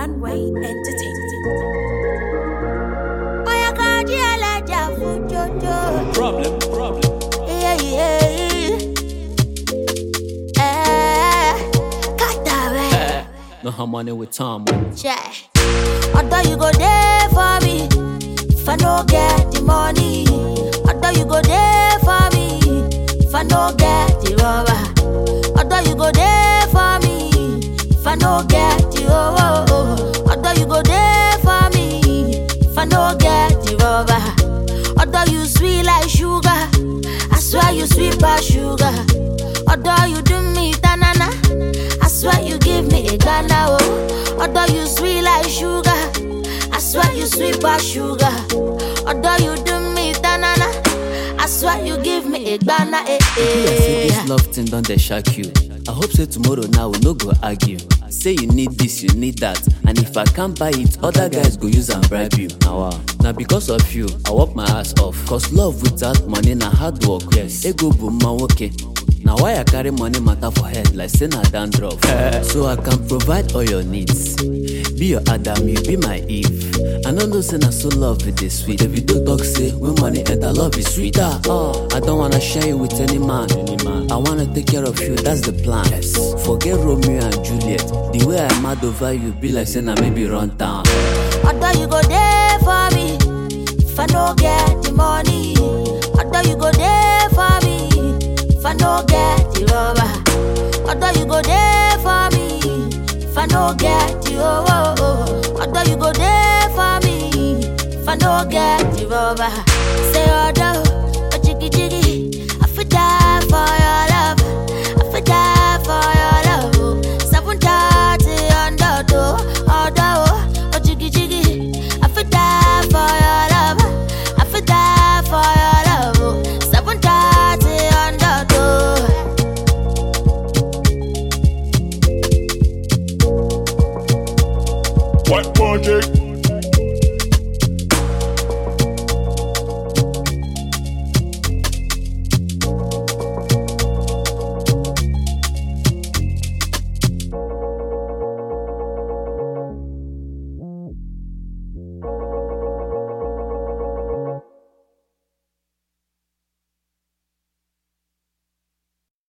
Runway Entertainment. Oh, you got you like your food, Jojo. Problem. Yeah. Cut that way. No harmony with Tom. Yeah. Although you go there for me, if I no get the money. Although you go there for me, if I no get the rubber. Although you go there for me, if I no get the although you go there for me, if I no get the rubber. Although you sweet like sugar, I swear you sweet as sugar. Although you do me tanana, I swear you give me a Ghana. Although you sweet like sugar, I swear you sweet as sugar. Although you do me tanana, I swear you give me a Ghana. I say this love thing don't they shock you. I hope say tomorrow now we no go argue. Say you need this, you need that, and if I can't buy it, other guys go use and bribe you. Now because of you, I work my ass off. Cause love without money na hard work. Yes, ego boom my okay. Now why I carry money matter for head like say na dandruff. So I can provide all your needs. Be your Adam, you be my Eve. I don't know say na so love with this sweet. If you do talk say when money enter, love is sweeter. I don't wanna share you with any man. I wanna take care of you, that's the plan. Yes. Forget Romeo and Juliet. The way I'm mad over you, be like saying I maybe run down. Although you go there for me, if I no get the money. Although you go there for me, if I no get the rubber. Although you go there for me, if I no get the although you go there for me, if I no get the rubber.